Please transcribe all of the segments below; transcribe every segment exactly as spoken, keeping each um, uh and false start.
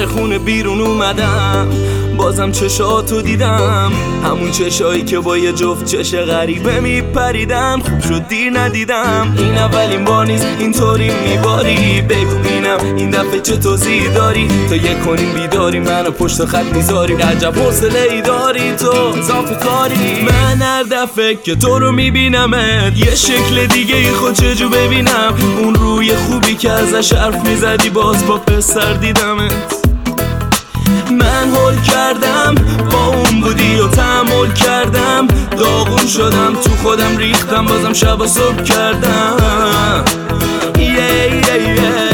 در خونه بیرون اومدم، بازم چشاتو دیدم، همون چشایی که با یه جفت چش غریبه میپریدم. خوب شد دیر ندیدم، این اولین بار نیست اینطوری میباری. بگو بینم این دفعه چه توضیحی داری؟ تا یک کنیم بیداری منو پشت خط میذاری. عجب حوصله ای داری تو، اضافه کاری. من هر دفعه که تو رو میبینمت یه شکل دیگه ای خود چجور ببینم. اون روی خوبی که ازش حرف میزدی باز با پسر دیدمت. من هول کردم با اون بودی و تحمل کردم، داغون شدم تو خودم ریختم، بازم شب و صبح کردم. yeah, yeah, yeah.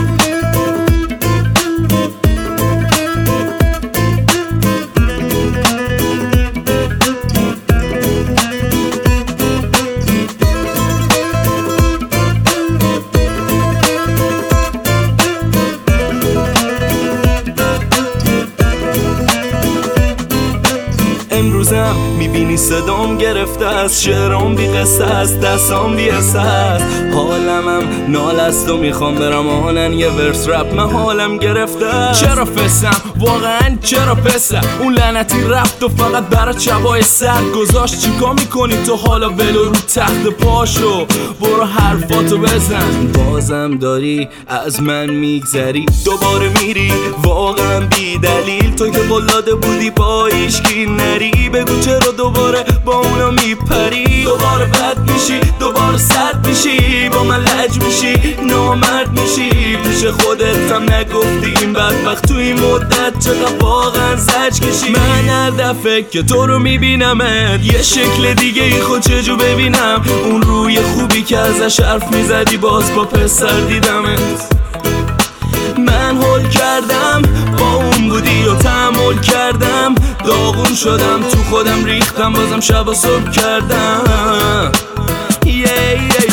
امروزم میبینی صدام گرفته از شعرام بی قصه است، دستام بی حسه است، حالمم نال است و میخوام برم آهنن یه ورس رپ. من حالم گرفته است. چرا فسم واقعا چرا پسه؟ اون لعنتی رفت و فقط برات شبای سرد گذاشت. چیکار میکنی تو حالا؟ ولو رو تخت پاشو برو حرفاتو بزن. بازم داری از من میگذری، دوباره میری واقعا بی دلیل. تو که قلاده بودی با ایشکی نری، بگو چرا دوباره با اونا میپری؟ دوباره بد میشی، دوباره سرد میشی، با من لج میشی، نامرد میشی. پیش خودت هم نگفتی این بدبخت تو این مدت چقدر واقعا زج کشی. من هر دفعه که تو رو میبینمت یه شکل دیگه ای خود چجور ببینم. اون روی خوبی که ازش حرف میزدی باز با پسر دیدمت. من هول کردم با اون بودی و تحمل کردم، داغون شدم تو خودم ریختم، بازم شب و صبح کردم. yeah, yeah.